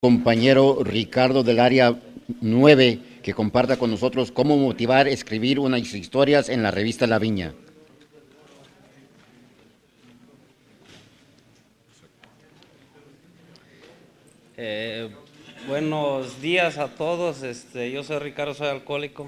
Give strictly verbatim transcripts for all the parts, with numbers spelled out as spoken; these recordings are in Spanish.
Compañero Ricardo del área nueve que comparta con nosotros cómo motivar a escribir unas historias en la revista La Viña. Eh, buenos días a todos. Este, yo soy Ricardo, soy alcohólico.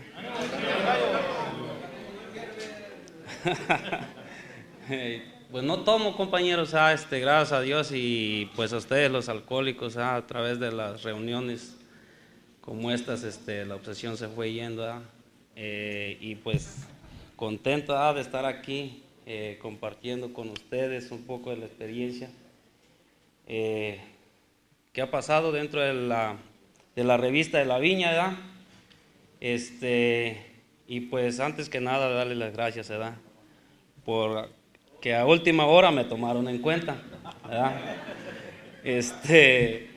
Pues no tomo, compañeros, ah, este, gracias a Dios y pues a ustedes los alcohólicos, ah, a través de las reuniones como estas, este, la obsesión se fue yendo, ah, eh, y pues contento ah, de estar aquí eh, compartiendo con ustedes un poco de la experiencia eh, que ha pasado dentro de la, de la revista de La Viña, ¿verdad? Este, y pues antes que nada darle las gracias, ¿verdad? Por que a última hora me tomaron en cuenta, ¿verdad? Este,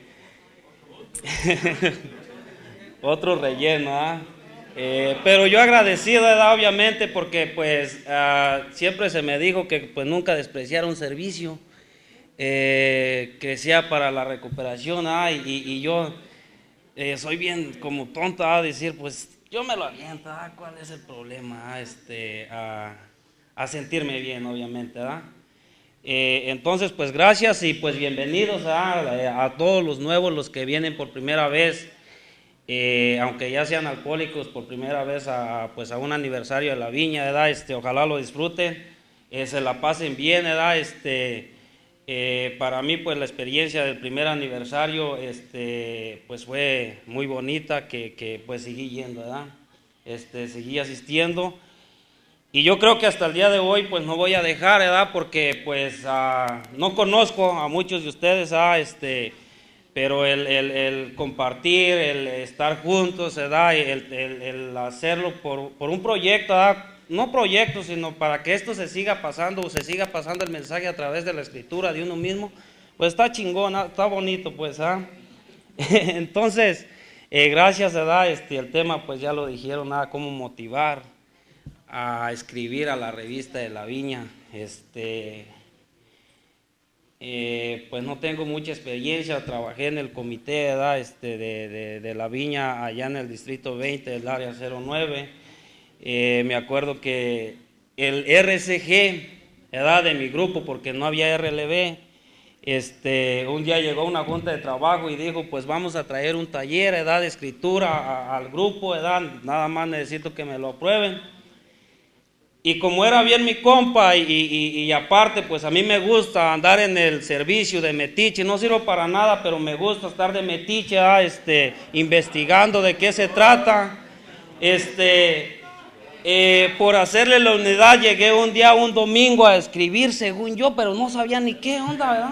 otro relleno, ¿ah? Eh, pero yo agradecido, ¿verdad? Obviamente, porque pues uh, siempre se me dijo que pues nunca despreciar un servicio, eh, que sea para la recuperación, ¿ah? y, y yo eh, soy bien como tonto a ¿ah? decir, pues yo me lo aviento, ¿ah? ¿Cuál es el problema? ¿Ah? Este, uh, a sentirme bien, obviamente, ¿verdad? Eh, entonces, pues gracias y pues bienvenidos a, a todos los nuevos, los que vienen por primera vez, eh, aunque ya sean alcohólicos por primera vez a, pues a un aniversario de La Viña, ¿verdad? Este, ojalá lo disfruten, eh, se la pasen bien, ¿verdad? Este, eh, para mí, pues la experiencia del primer aniversario, este, pues fue muy bonita, que, que pues seguí yendo, ¿verdad? Este, seguí asistiendo. Y yo creo que hasta el día de hoy pues no voy a dejar, ¿verdad? Porque pues uh, no conozco a muchos de ustedes, ¿verdad? Este, pero el, el, el compartir, el estar juntos, ¿verdad? El, el, el hacerlo por, por un proyecto, ¿verdad? No proyecto, sino para que esto se siga pasando o se siga pasando el mensaje a través de la escritura de uno mismo, pues está chingón, ¿verdad? Está bonito, pues, ¿verdad? Entonces, eh, gracias, ¿verdad? Este, el tema pues ya lo dijeron, ¿verdad? Cómo motivar a escribir a la revista de La Viña. Este, eh, pues no tengo mucha experiencia, trabajé en el comité, ¿verdad? Este, de, de, de La Viña allá en el distrito veinte del área cero nueve. Eh, me acuerdo que el R C G, ¿verdad? De mi grupo, porque no había R L B, este, un día llegó una junta de trabajo y dijo, pues vamos a traer un taller, ¿verdad? De escritura a, al grupo, ¿verdad? Nada más necesito que me lo aprueben. Y como era bien mi compa y, y, y aparte pues a mí me gusta andar en el servicio de metiche, no sirvo para nada, pero me gusta estar de metiche, ¿ah? este, investigando de qué se trata. Este, eh, por hacerle la unidad llegué un día, un domingo a escribir según yo, pero no sabía ni qué onda, ¿verdad?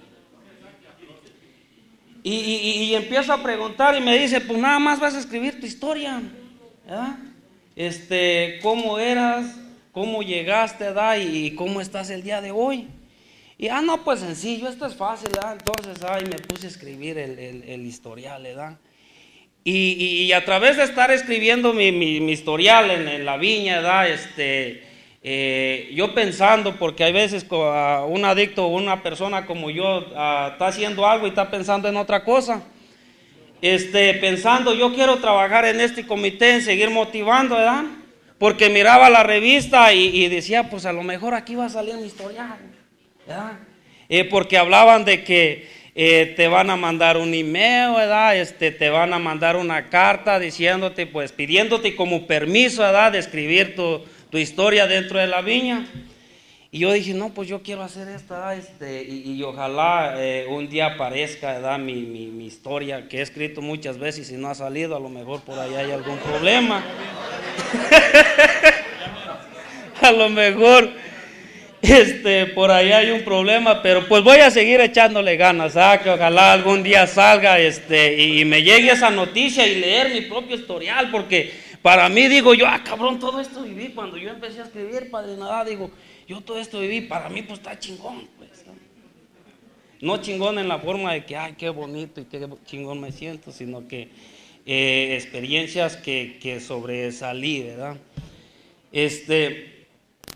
Y, y, y empiezo a preguntar y me dice, pues nada más vas a escribir tu historia, ¿verdad? Este, ¿cómo eras? ¿Cómo llegaste, edad? ¿Y cómo estás el día de hoy? Y, ah, no, pues sencillo, esto es fácil, ¿verdad? Entonces, ay, me puse a escribir el, el, el historial, ¿verdad? Y, y, y a través de estar escribiendo mi, mi, mi historial en, en La Viña, ¿verdad? Este, eh, yo pensando, porque hay veces que uh, un adicto o una persona como yo uh, está haciendo algo y está pensando en otra cosa. Este, pensando, yo quiero trabajar en este comité, en seguir motivando, ¿verdad? Porque miraba la revista y, y decía, pues a lo mejor aquí va a salir mi historial, ¿verdad? Eh, porque hablaban de que eh, te van a mandar un email, ¿verdad? Este, te van a mandar una carta diciéndote, pues pidiéndote como permiso, ¿verdad? De escribir tu, tu historia dentro de La Viña. Y yo dije, no, pues yo quiero hacer esta, este, y, y ojalá eh, un día aparezca, ¿verdad? Mi, mi, mi historia, que he escrito muchas veces y no ha salido, a lo mejor por ahí hay algún problema. A lo mejor este, por ahí hay un problema, pero pues voy a seguir echándole ganas, ¿ah? Que ojalá algún día salga este, y, y me llegue esa noticia y leer mi propio historial, porque para mí digo yo, ah, cabrón, todo esto viví cuando yo empecé a escribir, padre, nada, digo, yo todo esto viví, para mí pues está chingón, pues, ¿no? No chingón en la forma de que, ay, qué bonito y qué chingón me siento, sino que eh, experiencias que, que sobresalí, ¿verdad? Este,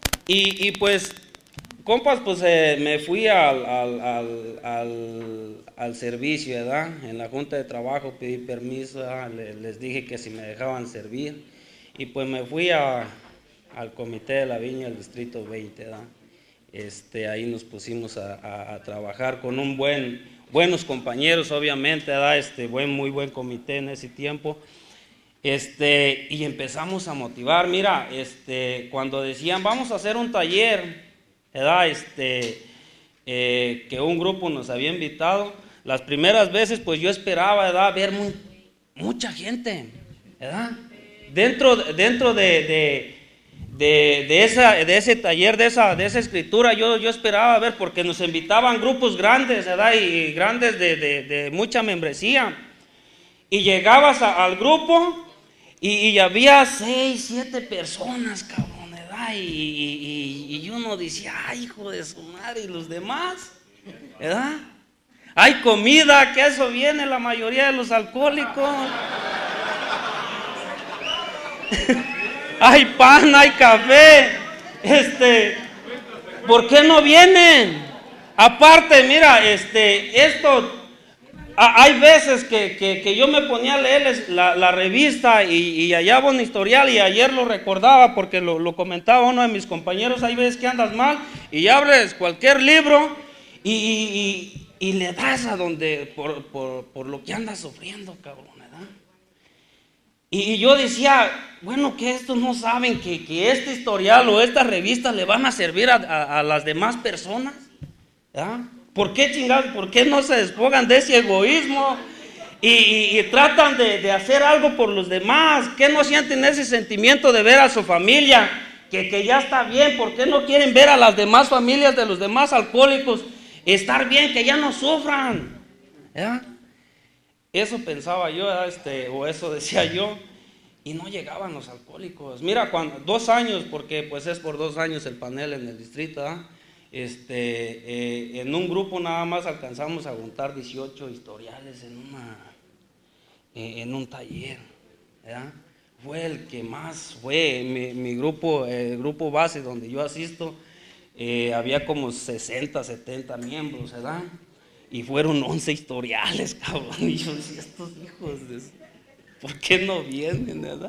y, y pues, compas, pues eh, me fui al, al, al, al, al servicio, ¿verdad? En la junta de trabajo pedí permiso, ¿verdad? Les dije que si me dejaban servir, y pues me fui a, al comité de la viña del distrito veinte, ¿verdad? Este, ahí nos pusimos a, a, a trabajar con un buen, buenos compañeros, obviamente, ¿verdad? Este, buen, muy buen comité en ese tiempo. Este, y empezamos a motivar. Mira, este, cuando decían vamos a hacer un taller, ¿verdad? Este, eh, que un grupo nos había invitado, las primeras veces pues yo esperaba, ¿verdad? Ver muy, mucha gente, ¿verdad? Dentro, dentro de, de, de, de, esa, de ese taller, de esa, de esa escritura, yo, yo esperaba ver, porque nos invitaban grupos grandes, ¿verdad? Y grandes de, de, de mucha membresía. Y llegabas a, al grupo y, y había seis, siete personas, cabrón, ¿verdad? Y, y, y, y uno decía, ay, hijo de su madre, y los demás, ¿verdad? Hay comida, que a eso viene la mayoría de los alcohólicos. Hay pan, hay café. Este, ¿por qué no vienen? Aparte, mira, este, esto, a, hay veces que, que, que yo me ponía a leerles la, la revista y, y hallaba un historial, y ayer lo recordaba porque lo, lo comentaba uno de mis compañeros. Hay veces que andas mal y abres cualquier libro y, y, y, y le das a donde, por, por, por lo que andas sufriendo, cabrón, ¿verdad? Y yo decía, bueno, que estos no saben que, que este historial o esta revista le van a servir a, a, a las demás personas, ¿verdad? ¿Por qué chingados? ¿Por qué no se despojan de ese egoísmo y, y, y tratan de, de hacer algo por los demás? ¿Qué no sienten ese sentimiento de ver a su familia que, que ya está bien? ¿Por qué no quieren ver a las demás familias de los demás alcohólicos estar bien, que ya no sufran, ¿verdad? Eso pensaba yo, este, o eso decía yo, y no llegaban los alcohólicos. Mira, cuando, dos años, porque pues es por dos años el panel en el distrito, ¿verdad? Este, eh, en un grupo nada más alcanzamos a juntar dieciocho historiales en, una, eh, en un taller, ¿verdad? Fue el que más fue, mi, mi grupo, el grupo base donde yo asisto, eh, había como sesenta, setenta miembros, ¿verdad? Y fueron once historiales, cabrón. Y yo decía, estos hijos de... ¿por qué no vienen, verdad?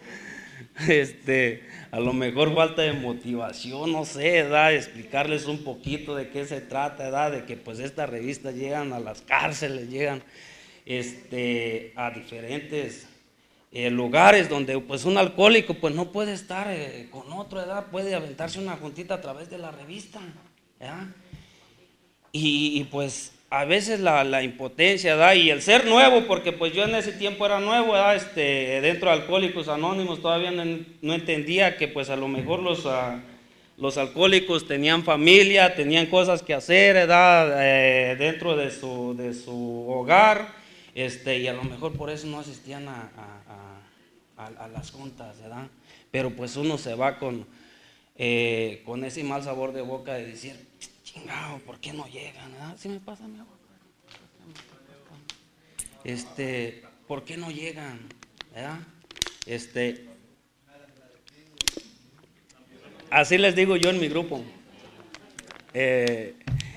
Este, a lo mejor falta de motivación, no sé, ¿verdad? Explicarles un poquito de qué se trata, ¿verdad? De que pues estas revistas llegan a las cárceles, llegan este, a diferentes eh, lugares donde pues un alcohólico pues no puede estar eh, con otro, ¿verdad? Puede aventarse una juntita a través de la revista, ¿verdad? Y, y pues a veces la, la impotencia, ¿verdad? Y el ser nuevo, porque pues yo en ese tiempo era nuevo, ¿verdad? Este, dentro de Alcohólicos Anónimos todavía no, no entendía que pues a lo mejor los, uh, los alcohólicos tenían familia, tenían cosas que hacer, ¿verdad? Eh, dentro de su, de su hogar, este, y a lo mejor por eso no asistían a, a, a, a las juntas, ¿verdad? Pero pues uno se va con, eh, con ese mal sabor de boca de decir, chingado, ¿por qué no llegan? ¿Ah? ¿Sí me pasa mi agua? Este, ¿por qué no llegan? ¿Verdad? Este, así les digo yo en mi grupo. Eh,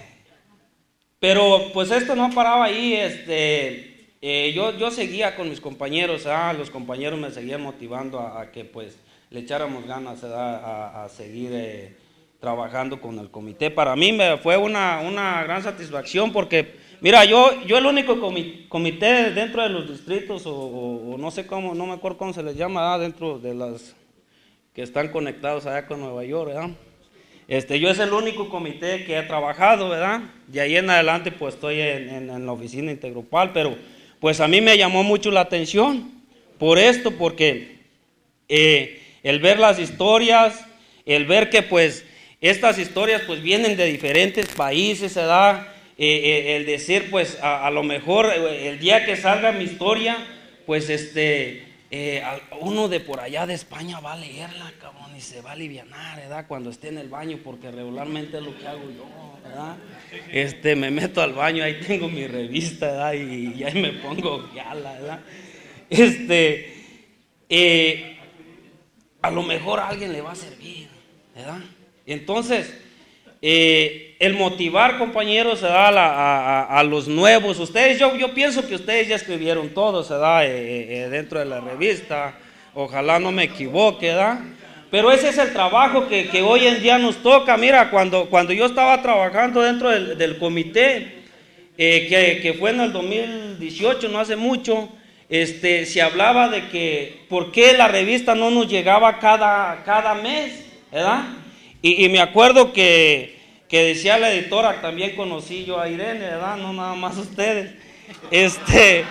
pero pues esto no paraba ahí. Este, eh, yo, yo seguía con mis compañeros, ¿ah? Los compañeros me seguían motivando a, a que pues le echáramos ganas, ¿verdad? A, a seguir eh, trabajando con el comité. Para mí me fue una, una gran satisfacción porque, mira, yo, yo el único comité dentro de los distritos, o, o, o no sé cómo, no me acuerdo cómo se les llama, ¿verdad? Dentro de las que están conectados allá con Nueva York, ¿verdad? Este, yo es el único comité que he trabajado, ¿verdad? De ahí en adelante pues estoy en, en, en la oficina intergrupal, pero pues a mí me llamó mucho la atención por esto, porque eh, el ver las historias, el ver que pues estas historias pues vienen de diferentes países, ¿verdad? Eh, eh, el decir pues a, a lo mejor eh, el día que salga mi historia, pues este, eh, uno de por allá de España va a leerla, cabrón, y se va a alivianar, ¿verdad? Cuando esté en el baño, porque regularmente es lo que hago yo, ¿verdad? Este, me meto al baño, ahí tengo mi revista, ¿verdad? Y, y ahí me pongo gala, ¿verdad? Este, eh, a lo mejor a alguien le va a servir, ¿verdad? Entonces, eh, el motivar, compañeros, se da a, la, a, a los nuevos. Ustedes, yo, yo pienso que ustedes ya escribieron todo, se da eh, eh, dentro de la revista. Ojalá no me equivoque, ¿verdad? Pero ese es el trabajo que, que hoy en día nos toca. Mira, cuando, cuando yo estaba trabajando dentro del, del comité, eh, que, que fue en el dos mil dieciocho, no hace mucho, este, se hablaba de que por qué la revista no nos llegaba cada, cada mes, ¿verdad? Y, y me acuerdo que, que decía la editora, también conocí yo a Irene, ¿verdad? No nada más ustedes. Este...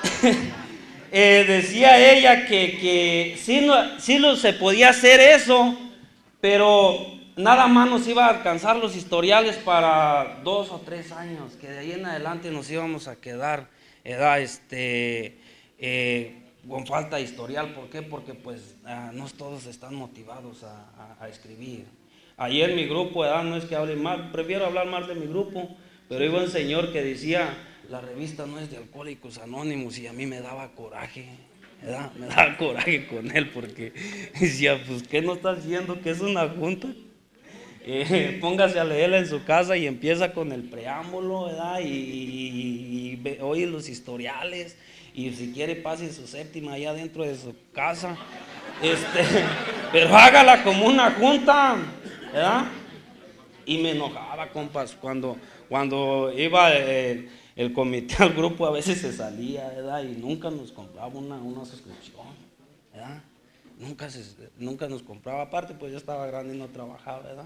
Eh, decía ella que, que sí, no, sí lo, se podía hacer eso, pero nada más nos iba a alcanzar los historiales para dos o tres años, que de ahí en adelante nos íbamos a quedar ¿verdad? Este, eh, con falta de historial. ¿Por qué? Porque pues ah, no todos están motivados a, a, a escribir. Ayer mi grupo, ¿verdad? No es que hable mal, prefiero hablar más de mi grupo, pero iba un señor que decía: la revista no es de Alcohólicos Anónimos, y a mí me daba coraje, ¿verdad? Me daba coraje con él, porque decía: pues ¿qué no está haciendo? ¿Que es una junta? Eh, póngase a leerla en su casa y empieza con el preámbulo, ¿verdad? Y, y, y, y oye los historiales, y si quiere pase su séptima allá dentro de su casa, este, pero hágala como una junta, ¿verdad? Y me enojaba, compas, cuando, cuando iba eh, el comité al grupo, a veces se salía, ¿verdad? Y nunca nos compraba una, una suscripción, ¿verdad? Nunca, se, nunca nos compraba, aparte pues yo estaba grande y no trabajaba, ¿verdad?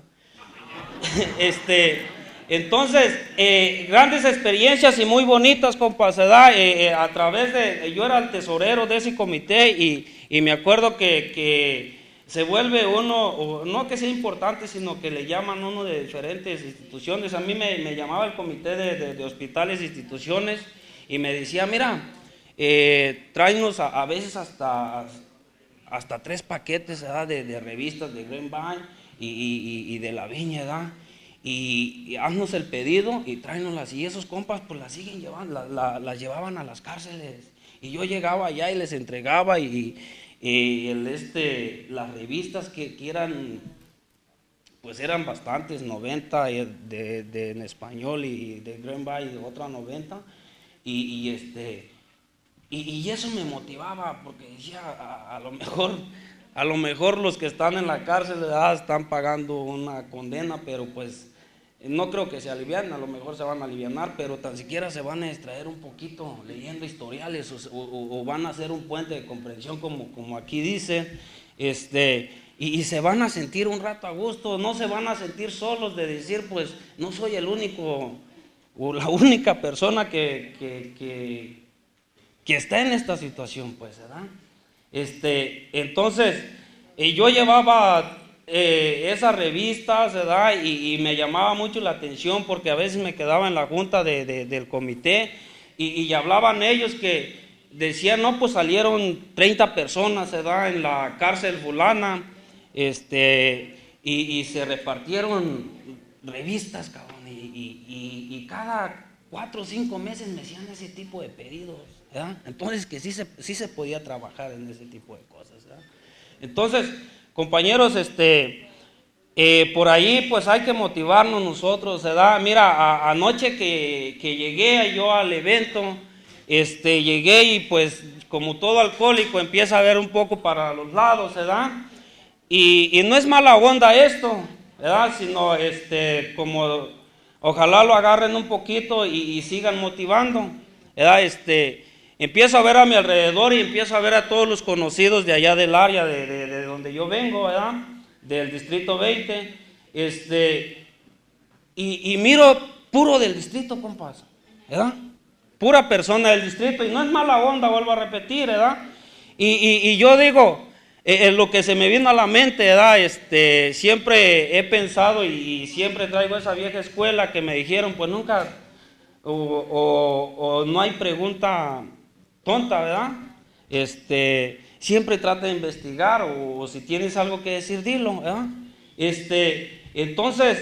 Este, entonces, eh, grandes experiencias y muy bonitas, compas, ¿verdad? Eh, eh, a través de, yo era el tesorero de ese comité, y, y me acuerdo que, que se vuelve uno, no que sea importante, sino que le llaman uno de diferentes instituciones. A mí me, me llamaba el comité de, de, de hospitales e instituciones, y me decía: mira, eh, tráenos a, a veces hasta, hasta tres paquetes, ¿verdad? De, de revistas de Greenvine y, y, y de La Viña, ¿verdad? Y, y haznos el pedido y tráenoslas. Y esos compas pues las siguen llevando, la, la, las llevaban a las cárceles, y yo llegaba allá y les entregaba, y y el, este, las revistas que, que eran, pues eran bastantes, noventa de, de, de en español, y de Greenville y otra noventa, y, y, este, y, y eso me motivaba, porque decía: a, a lo mejor, a lo mejor los que están en la cárcel, ¿verdad? Están pagando una condena, pero pues no creo que se alivianen, a lo mejor se van a alivianar, pero tan siquiera se van a distraer un poquito leyendo historiales, o, o, o van a hacer un puente de comprensión, como, como aquí dice, este, y, y se van a sentir un rato a gusto, no se van a sentir solos de decir: pues no soy el único o la única persona que, que, que, que está en esta situación, pues, ¿verdad? Este, entonces, eh, yo llevaba Eh, esas revistas, ¿verdad? Y, y me llamaba mucho la atención, porque a veces me quedaba en la junta de, de, del comité, y, y hablaban ellos que decían: no, pues salieron treinta personas, ¿verdad? En la cárcel fulana, este, y, y se repartieron revistas, cabrón, y, y, y, y cada cuatro o cinco meses me hacían ese tipo de pedidos, ¿verdad? Entonces que sí se, sí se podía trabajar en ese tipo de cosas, ¿verdad? Entonces, compañeros, este, eh, por ahí pues hay que motivarnos nosotros, ¿verdad? Mira, a, anoche que, que llegué yo al evento, este, llegué y pues como todo alcohólico empieza a ver un poco para los lados, ¿verdad? Y, y no es mala onda esto, ¿verdad? Sino este, como ojalá lo agarren un poquito y, y sigan motivando, ¿verdad? Este, empiezo a ver a mi alrededor y empiezo a ver a todos los conocidos de allá del área de, de, de donde yo vengo, ¿verdad? Del distrito veinte, este, y, y miro puro del distrito, compas, ¿verdad? Pura persona del distrito, y no es mala onda, vuelvo a repetir, ¿verdad? Y, y, y yo digo, eh, lo que se me vino a la mente, ¿verdad? Este, siempre he pensado, y, y siempre traigo esa vieja escuela que me dijeron: pues nunca, o, o, o no hay pregunta tonta, ¿verdad? Este, siempre trata de investigar, o, o si tienes algo que decir, dilo, ¿verdad? Este, entonces,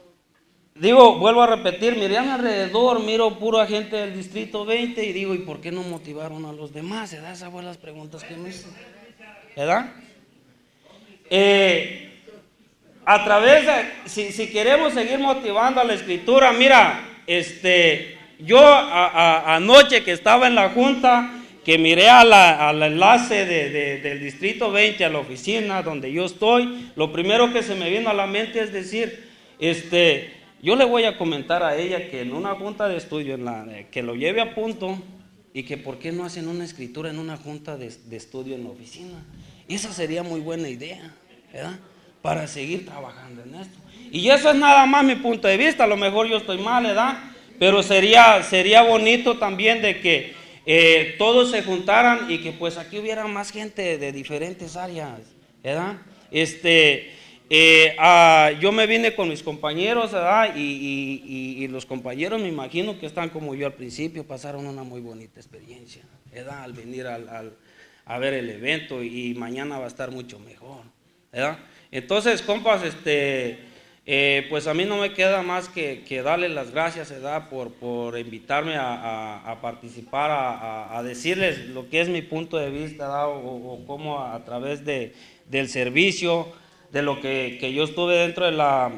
digo, vuelvo a repetir, miré a mi alrededor, miro pura gente del distrito veinte, y digo: ¿y por qué no motivaron a los demás? ¿Verdad? Esas fueron las preguntas que me hice, ¿verdad? Eh, a través de, si, si queremos seguir motivando a la escritura, mira, este, yo a, a, anoche que estaba en la junta, que miré a la, al enlace de, de, del Distrito veinte a la oficina donde yo estoy, lo primero que se me vino a la mente es decir, este, yo le voy a comentar a ella que en una junta de estudio, en la, que lo lleve a punto y que por qué no hacen una escritura en una junta de, de estudio en la oficina. Esa sería muy buena idea, ¿verdad? Para seguir trabajando en esto. Y eso es nada más mi punto de vista, a lo mejor yo estoy mal, ¿verdad? Pero sería, sería bonito también de que eh, todos se juntaran y que pues aquí hubiera más gente de diferentes áreas, ¿verdad? Este, eh, ah, yo me vine con mis compañeros, ¿verdad? Y, y, y, y los compañeros me imagino que están como yo al principio, pasaron una muy bonita experiencia, ¿verdad? Al venir al, al, a ver el evento y mañana va a estar mucho mejor, ¿verdad? Entonces, compas, este, eh, pues a mí no me queda más que, que darle las gracias, ¿verdad? Por, por invitarme a, a, a participar, a, a, a decirles lo que es mi punto de vista, ¿verdad? O, o cómo a, a través de, del servicio, de lo que, que yo estuve dentro de la,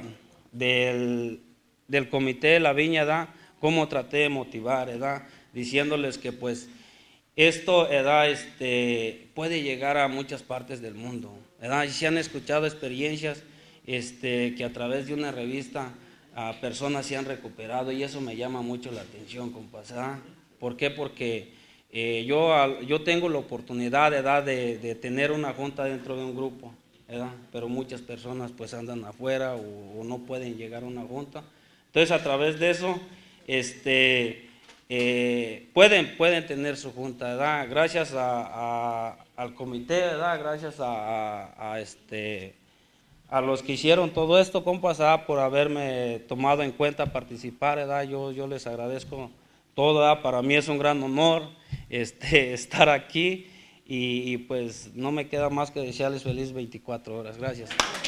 del, del comité de la viña, ¿verdad? Cómo traté de motivar, ¿verdad? Diciéndoles que pues esto, ¿verdad? Este, puede llegar a muchas partes del mundo, ¿verdad? Y se han escuchado experiencias este, que a través de una revista a personas se han recuperado y eso me llama mucho la atención, compas, ¿verdad? ¿Por qué? Porque eh, yo, yo tengo la oportunidad, ¿verdad? De, de tener una junta dentro de un grupo, ¿verdad? Pero muchas personas pues andan afuera o, o no pueden llegar a una junta. Entonces a través de eso, este... Eh, pueden, pueden tener su junta, ¿verdad? Gracias a, a, al comité, ¿verdad? Gracias a, a, a, este, a los que hicieron todo esto, compas, ¿verdad? Por haberme tomado en cuenta participar, ¿verdad? Yo, yo les agradezco todo, ¿verdad? Para mí es un gran honor este, estar aquí y, y pues no me queda más que desearles feliz veinticuatro horas. Gracias.